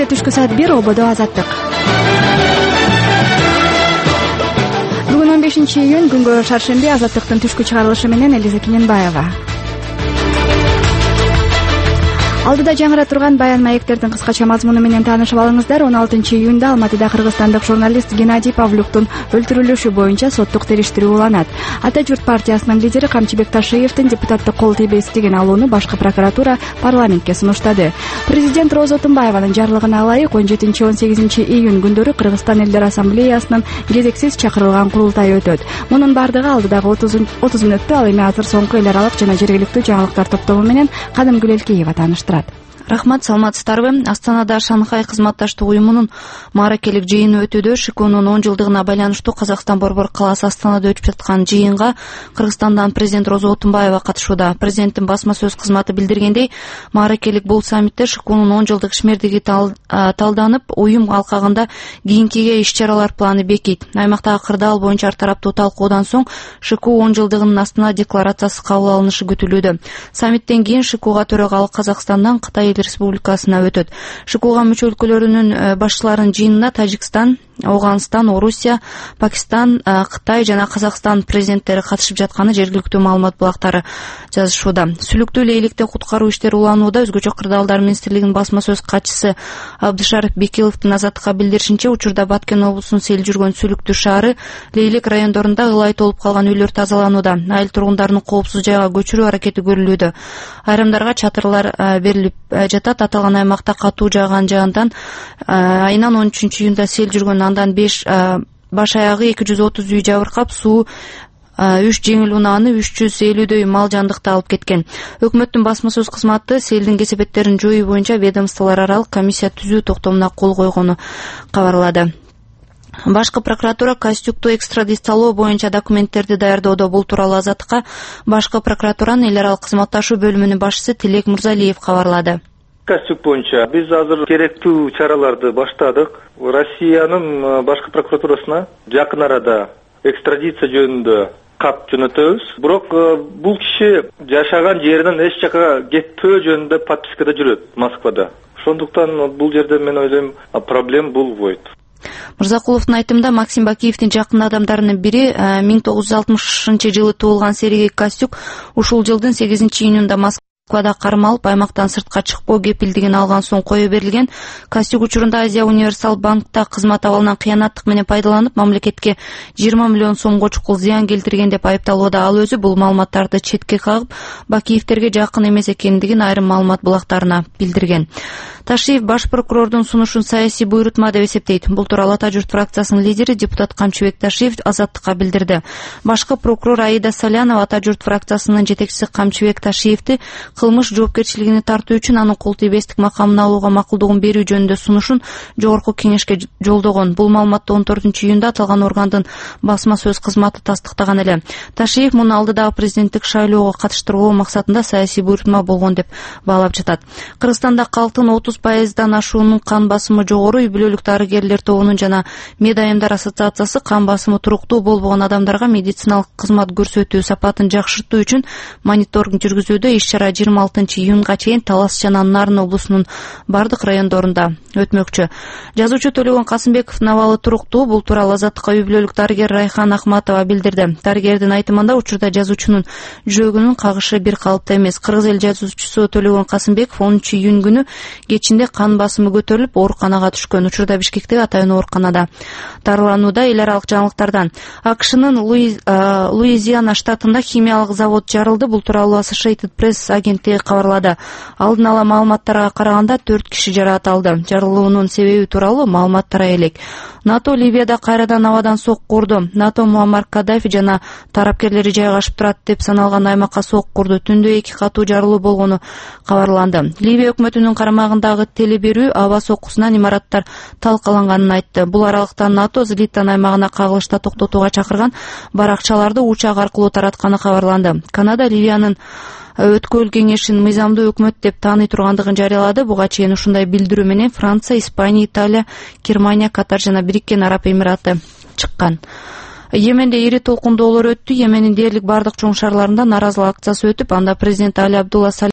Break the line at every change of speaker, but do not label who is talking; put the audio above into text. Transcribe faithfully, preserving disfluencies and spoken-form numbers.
түшкү саат бир ободо Азаттык. Бүгүн он бешинчи июнь, күнгө шаршемби. Азаттыктын түшкү чыгарылышы менен Элиза Кененбаева. Алдыда жаңыра турган баян маектердин кыскача мазмуну менен таанышып алыңыздар. он алтынчы июнда Алматыда кыргызстандык журналист Геннадий Павлюктун өлтүрүлүшү боюнча соттук териштирүү уланат. Ата журт партиясынын лидери Камчыбек Ташиевдин депутаттык кол тийбестигин алууну башкы прокуратура парламентке сунуштады. Президент Роза Тумбаеванын жарлыгына ылайык он жетинчи он сегизинчи июнь күндөрү Кыргызстан элдер ассамблеясынын кезексиз чакырылган курултайы өтөт. Мунун бардыгы алдыдагы отуз мүнөттө ал эми азыр соңку эл аралык жана жергиликтүү жаңылыктар топтому менен Кадым Гүлелкеева тааныштырат.
Рахмат, саламатсыздарбы? Астанада Шанхай кызматташтык уюмунун мааракелик жыйыны өтүүдө. ШИКУнун он жылдыгына байланыштуу Казакстан Борбор калаасы Астанада өтүп жаткан жыйынга Кыргызстандан президент Роза Тумбаева катышууда. Президенттин басма сөз кызматы билдиргендей, мааракелик бул саммитте ШИКУнун он жылдык ишмердиги талданып, уюм алкагында кийинкиге иш-чаралар планы бекийт. Аймактагы кырдаал боюнча ар тараптуу талкуудан соң ШИКУ он жылдыгынын Астана декларациясы кабыл алынышы күтүлүүдө. Саммиттен кийин ШИКУга төрөгалык Казакстандан Кытай Республикасына өтөт. ШИКУга мүчө өлкөлөрүнүн башчыларынын жыйынына Тажикстан, Ауганстан, Орусия, Пакистан, Кытай жана Казакстан президенттери катышып жатканы жергиликтүү маалымат булактары жазышууда. Сүлүктүү лейликте куткаруу иштери уланууда. Өзгөчө кырдаалдар министрлигинин басма сөз катчысы Абдышарып Бекиловдун Азаттыкка билдиришинче, учурда Баткен облусунун сел жүргөн Сүлүктүү шаары, Лейлик райондорунда ылай толуп калган үйлөр тазаланууда. Айыл тургундарын коопсуз жайга көчүрүү аракети көрүлүүдө. Айрымдарга чатырлар берилип жатат. Аталган аймакта катуу жааган жаандан айынан он үчүнчү июнда сел жүргөн, андан беш баш аягы эки жүз отуз үй жабыркап, суу үч жеңил унааны, үч жүз элүүдөй мал жандыкты алып кеткен. Өкмөттүн басма сөз кызматы селдин кесепеттерин жоюу боюнча ведомстволор аралык комиссия түзүү токтомуна кол койгону кабарлады. Башкы прокуратура Костюкту экстрадициялоо боюнча документтерди даярдоодо. Бул тууралуу Азаттыкка башкы прокуратуранын эл аралык кызматташуу бөлүмүнүн башчысы Тилек Мурзалиев кабарлады.
Костюк боюнча биз азыр керектүү чараларды баштадык. Россиянын башкы прокуратурасына жакын арада экстрадиция жөнүндө кат жөнөтөбүз. Бирок бул киши жашаган жеринен эч жака кетпөө жөнүндө подпискада жүрөт Москвада. Ошондуктан бул жерде мен ойлойм, проблема болбойт.
Мырзакуловдун айтымында, Максим Бакиевдин жакын адамдарынын бири миң тогуз жүз алтымышынчы жылы туулган Сергей Костюк ушул жылдын сегизинчи июнунда Москвада кармалып, аймактан сыртка чыкпоо кепилдигин алган соң кое берилген. Костюк учурунда Азия Универсал банкта кызмат абалынан кыянаттык менен пайдаланып, мамлекетке жыйырма миллион сомго чукул зыян келтирген деп айыпталууда. Ал өзү бул маалыматтарды четке кагып, Бакиевтерге жакын эмес экендигин айрым маалымат булактарына билдирген. Ташиев баш прокурордун сунушун саясий буйрутма деп эсептейт. Бул тууралуу Ата журт фракциясынын лидери депутат Камчыбек Ташиев Азаттыкка билдирди. Башкы прокурор Аида Салянова Ата журт фракциясынын жетекчиси Камчыбек Ташиевди кылмыш жоопкерчилигине тартуу үчүн анын кол тийбестик макамына алууга макулдугун берүү жөнүндө сунушун жогорку кеңешке жолдогон. Бул маалыматты он төртүнчү июнда аталган органдын басма сөз кызматы тастыктаган эле. Ташиев муну алдыдагы президенттик шайлоого катыштыруу максатында саясий буйрутма болгон деп баалап жатат. Кыргызстанда калктын отуз пайыздан ашуунун кан басымы жогору. Үй бүлөлүк дарыгерлер тобунун жана Медайымдар ассоциациясы кан басымы туруктуу болбогон адамдарга медициналык кызмат көрсөтүү сапатын жакшыртуу үчүн мониторинг жүргүзүүдө. Иш-чара жыйырма алтынчы июнга чейин Талас жана Нарын облусунун бардык райондорунда өтмөкчү. Жазуучу Төлөгөн Касымбековдун абалы туруктуу. Бул тууралуу Азаттыкка үй бүлөлүк дарыгер Райхан Ахматова билдирди. Дарыгердин айтымында, учурда жазуучунун жүрөгүнүн кагышы бир калыпта эмес. Кыргыз эл жазуучусу Төлөгөн Касымбеков онунчу июнь күнү кечинде кан басымы көтөрүлүп ооруканага түшкөн. Учурда Бишкектеги атайын ооруканада дарыланууда. Эл аралык жаңылыктардан АКШнын Луизиана штатында химиялык завод жарылды. Бул тууралуу Associated Press агенттиги кабарлады. Алдын ала маалыматтарга караганда төрт киши жараат алды. Жарылуунун себеби тууралуу маалыматтар элек. НАТО Ливияда кайрадан абадан сокку урду. НАТО Муаммар Каддафи жана тарапкерлери жайгашып турат деп саналган аймакка сокку урду. Түндө эки катуу жарылуу болгону кабарланды. Ливия өкмөтүнүн карамагындагы телеберүү аба соккусунан имараттар талкаланганын айтты. Бул аралыкта НАТО Злитан аймагына кагылышта токтотууга чакырган баракчаларды учак аркылуу таратканы кабарланды. Канада Ливиянын өткөл кеңешин мыйзамдуу өкмөт деп тааный тургандыгын жарыялады. Буга чейин ушундай билдирүү менен Франция, Испания, Италия, Германия, Катар жана Бириккен Араб Эмираты чыккан. Йеменде ири толкундоолор өттү. Йемендин дээрлик бардык чоң шаарларында нааразылык акциясы өтүп, анда президент Али Абдулла